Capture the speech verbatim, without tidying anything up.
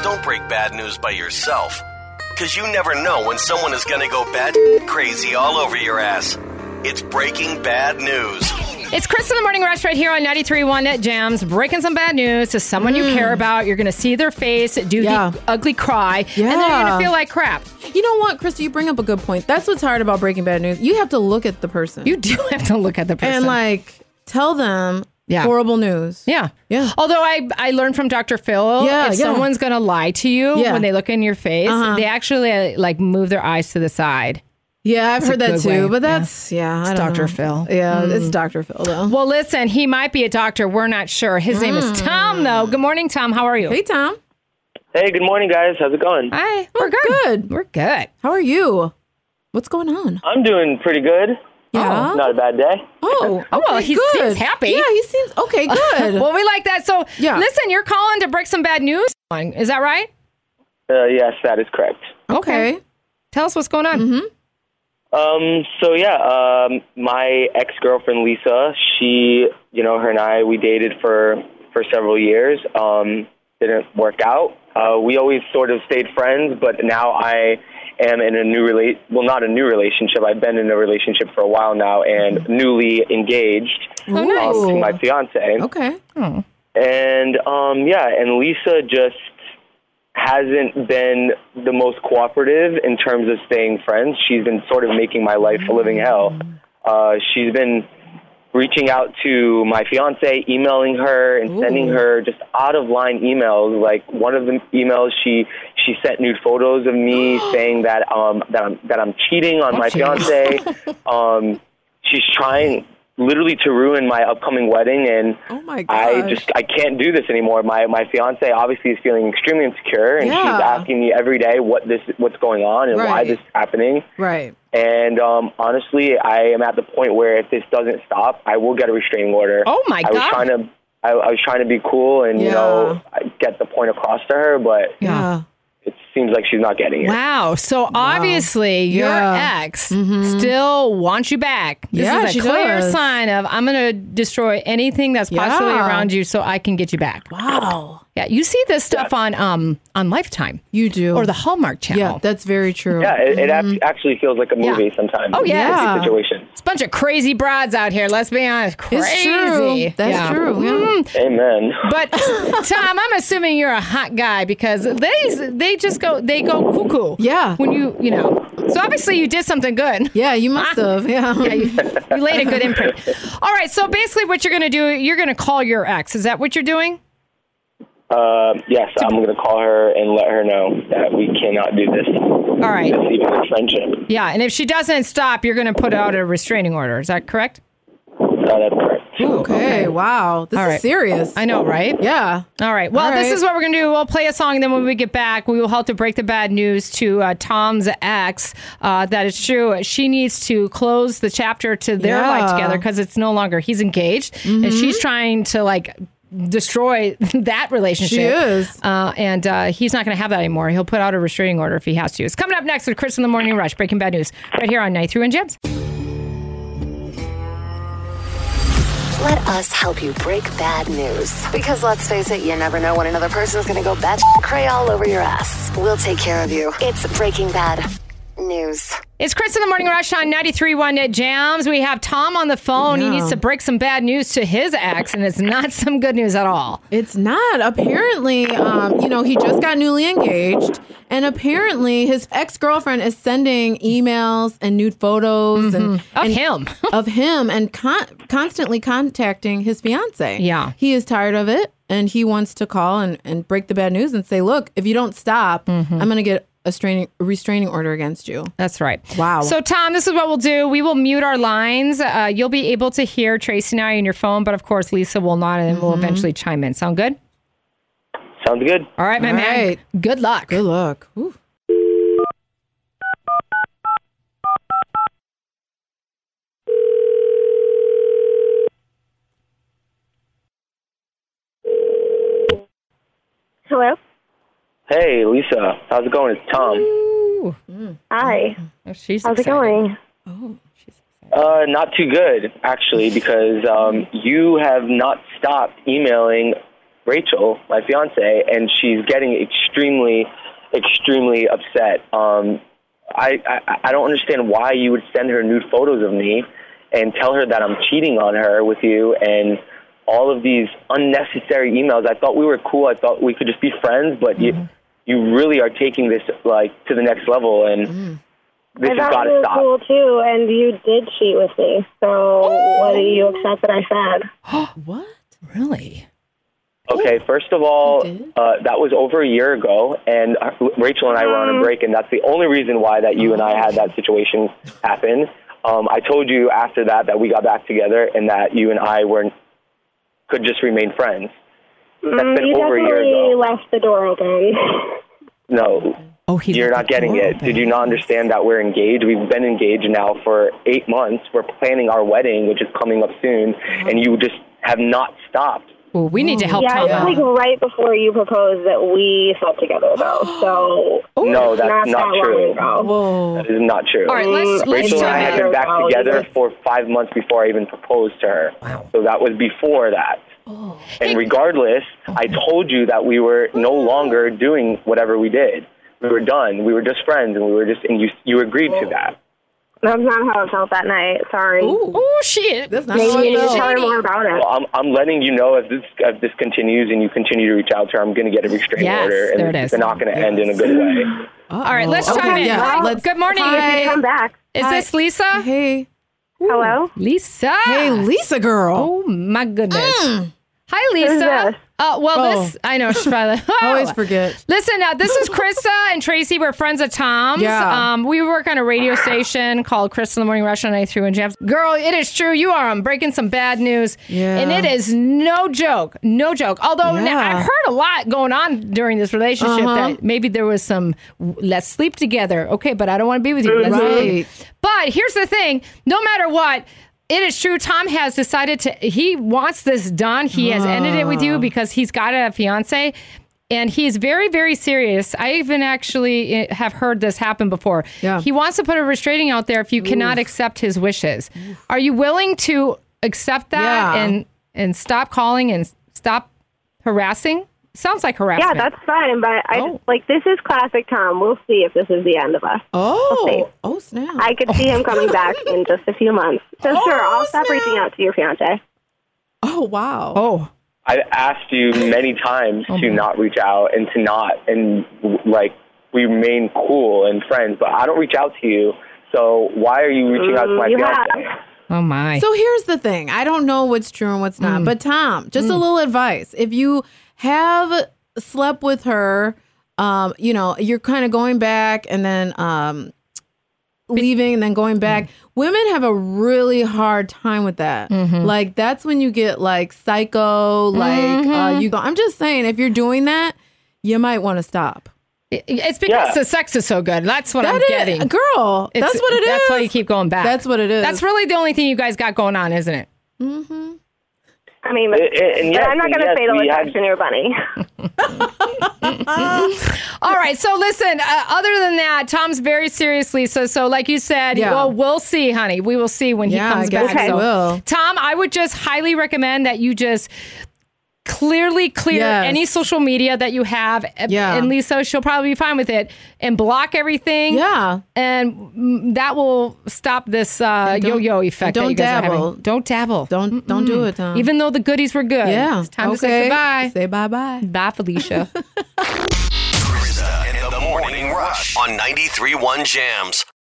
don't break bad news by yourself. Because you never know when someone is going to go bad crazy all over your ass. It's Breaking Bad News. It's Chris in the Morning Rush right here on ninety-three point one Jams, breaking some bad news to someone mm. you care about. You're going to see their face, do yeah. the ugly cry, yeah. and then you're going to feel like crap. You know what, Krista, you bring up a good point. That's what's hard about breaking bad news. You have to look at the person. You do have to look at the person. And, like, tell them yeah. horrible news. Yeah. Yeah. Although I, I learned from Doctor Phil, yeah, if yeah. someone's going to lie to you yeah. when they look in your face, uh-huh. they actually, uh, like, move their eyes to the side. Yeah, I've it's heard that too, way. but that's, yeah, yeah I it's don't Doctor know. Phil. Yeah, mm. it's Doctor Phil, though. Well, listen, he might be a doctor. We're not sure. His mm. name is Tom, though. Good morning, Tom. How are you? Hey, Tom. Hey, good morning, guys. How's it going? Hi. We're, We're good. good. We're good. How are you? What's going on? I'm doing pretty good. Yeah. Oh, not a bad day. Oh, okay, oh well, he good. seems happy. Yeah, he seems, okay, good. Well, we like that. So, yeah. listen, you're calling to break some bad news. Is that right? Uh, yes, that is correct. Okay. Tell us what's going on. Mm-hmm. Um, so yeah, um, my ex-girlfriend Lisa, she, you know, her and I, we dated for, for several years. Um, didn't work out. Uh, we always sort of stayed friends, but now I am in a new relate, well, not a new relationship. I've been in a relationship for a while now and newly engaged oh, nice. um, to my fiance. Okay. Oh. And, um, yeah, and Lisa just hasn't been the most cooperative in terms of staying friends. She's been sort of making my life a living hell. Uh, she's been reaching out to my fiance, emailing her and Ooh. sending her just out-of-line emails. Like one of the emails, she she sent nude photos of me saying that um that I'm that I'm cheating on oh, my geez. fiance. um, she's trying literally to ruin my upcoming wedding, and oh my I just I can't do this anymore. My my fiance obviously is feeling extremely insecure, and yeah. she's asking me every day what this what's going on and right. why this is happening. Right. And um, honestly, I am at the point where if this doesn't stop, I will get a restraining order. Oh my God! I was trying to I, I was trying to be cool and yeah. you know get the point across to her, but yeah. it seems like she's not getting it. Wow. So wow. obviously your yeah. ex mm-hmm. still wants you back. This yeah, is a she clear does. sign of I'm going to destroy anything that's possibly yeah. around you so I can get you back. Wow. Yeah, you see this stuff yeah. on um on Lifetime. You do. Or the Hallmark Channel. Yeah, that's very true. Yeah, it, it mm-hmm. actually feels like a movie yeah. sometimes. Oh, yeah. Situation. It's a bunch of crazy broads out here, let's be honest. Crazy. It's true. That's yeah. true. Yeah. Mm. Amen. But Tom, I'm assuming you're a hot guy because they they just go they go cuckoo. Yeah. When you you know. So obviously you did something good. Yeah, you must have. Yeah. yeah you, you laid a good imprint. All right. So basically, what you're going to do, you're going to call your ex. Is that what you're doing? Uh, yes, I'm going to call her and let her know that we cannot do this. All right. This, even this friendship. Yeah, and if she doesn't stop, you're going to put out a restraining order. Is that correct? No, that's correct. Ooh, okay. okay, wow. This All is right. serious. I know, right? Yeah. All right. Well, All right. this is what we're going to do. We'll play a song, and then when we get back, we will help to break the bad news to uh, Tom's ex. Uh, that is true. She needs to close the chapter to their yeah. life together because it's no longer, he's engaged, mm-hmm. and she's trying to, like, destroy that relationship. She is. Uh, and uh, he's not going to have that anymore. He'll put out a restraining order if he has to. It's coming up next with Chris in the Morning Rush, Breaking Bad News, right here on ninety-three point one Jams. Let us help you break bad news. Because let's face it, you never know when another person's going to go bat cray all over your ass. We'll take care of you. It's Breaking Bad News. It's Chris in the Morning Rush on ninety-three point one Jams. We have Tom on the phone. Yeah. He needs to break some bad news to his ex, and it's not some good news at all. It's not. Apparently, um, you know, he just got newly engaged, and apparently his ex-girlfriend is sending emails and nude photos mm-hmm. and, of and him, of him, and con- constantly contacting his fiance. Yeah, he is tired of it, and he wants to call and, and break the bad news and say, "Look, if you don't stop, mm-hmm. I'm going to get a straining, a restraining order against you." That's right. Wow. So, Tom, this is what we'll do. We will mute our lines. Uh, you'll be able to hear Tracy and I on your phone, but of course, Lisa will not, and mm-hmm. we'll eventually chime in. Sound good? Sounds good. All right, my All man. right. Good luck. Good luck. Ooh. Hello? Hey, Lisa. How's it going? It's Tom. Ooh. Mm. Hi. Oh, she's How's excited. it going? Oh, she's excited. Uh, not too good, actually, because um, you have not stopped emailing Rachel, my fiance, and she's getting extremely, extremely upset. Um, I, I I don't understand why you would send her nude photos of me and tell her that I'm cheating on her with you and all of these unnecessary emails. I thought we were cool. I thought we could just be friends, but mm-hmm. you you really are taking this like to the next level, and mm. this I has got to stop. Cool too, and you did cheat with me. So oh. what do you accept that I said? What? Really? Okay, first of all, uh, that was over a year ago, and Rachel and I were on a break, and that's the only reason why that you and I had that situation happen. Um, I told you after that that we got back together and that you and I were could just remain friends. That's been mm, over a year ago. You left the door open. No. Oh, he You're not getting it. Open. Did you not understand that we're engaged? We've been engaged now for eight months. We're planning our wedding, which is coming up soon, and you just have not stopped. Well, we need to help yeah, Tom Yeah, it was like right before you proposed that we slept together, though. So no, that's not, not that true. Whoa. That is not true. All right, let's, let's Rachel and I had been back ago. together for five months before I even proposed to her. Wow. So that was before that. Oh. And Hey. regardless, I told you that we were no longer doing whatever we did. We were done. We were just friends, and we were just, and you you agreed to that. That's not how it felt that night. Sorry. Oh, shit. That's not Maybe how you it need to felt. tell her more about it. Well, I'm I'm letting you know if this if this continues and you continue to reach out to her, I'm going to get a restraining Yes, order, and there it it's is. not going to Yes. end in a good way. All right, let's Okay, chime in. yeah, Hi, let's- good morning. Hi. Come back. Is Hi. this Lisa? Hey. Hello? Lisa. Hey, Lisa girl. Oh, my goodness. Mm. Hi, Lisa. Who's this? Uh, well, Oh. this, I know, she's probably like, I always forget. Listen, uh, this is Krista and Tracy. We're friends of Tom's. Yeah. Um, we work on a radio station called Krista in the Morning Rush on ninety-three point one Jams. Girl, it is true. You are on Breaking Some Bad News. Yeah. And it is no joke. No joke. Although Yeah. now, I've heard a lot going on during this relationship Uh-huh. that maybe there was some, let's sleep together. Okay, but I don't want to be with you. Let's Right. sleep. But here's the thing. No matter what, it is true. Tom has decided to, he wants this done. He has ended it with you because he's got a fiance and he's very, very serious. I even actually have heard this happen before. Yeah. He wants to put a restraining out there if you cannot accept his wishes. Are you willing to accept that Yeah. and, and stop calling and stop harassing? Sounds like Yeah, harassment. that's fine, but I Oh. like this is classic Tom. We'll see if this is the end of us. Oh. Oh, snap. I could see him coming back in just a few months. So Oh, sure, I'll stop snap. reaching out to your fiance. Oh, wow. Oh. I asked you many times to not reach out and to not, and like we remain cool and friends, but I don't reach out to you. So why are you reaching out to my Mm, you fiance? have. Oh, my. So here's the thing. I don't know what's true and what's not. But Tom, just a little advice. If you have slept with her, um, you know, you're kind of going back and then um, leaving and then going back. Women have a really hard time with that. Like that's when you get like psycho, like uh, you go. I'm just saying, if you're doing that, you might want to stop. It- It's because Yeah. the sex is so good. That's what I'm That is- getting. girl. It's- that's what it is. That's why you keep going back. That's what it is. That's really the only thing you guys got going on, isn't it? I mean, but, And- and but yes, I'm not and going to yes, say the we had- affection your bunny. All right. So listen, uh, other than that, Tom's very serious, Lisa. So like you said, Yeah. well, we'll see, honey. We will see when Yeah, he comes I guess back. we So, will. Tom, I would just highly recommend that you just clearly clear Yes. any social media that you have. Yeah. And Lisa, she'll probably be fine with it. And block everything. Yeah. And mm, that will stop this uh, don't- yo-yo effect and that you don't guys are dabble. having. Don't dabble. Don't don't do it, Tom. Even though the goodies were good. yeah. It's time okay. to say goodbye. Say bye bye. Bye, Felicia. Krista and the Morning Rush on ninety-three point one Jams.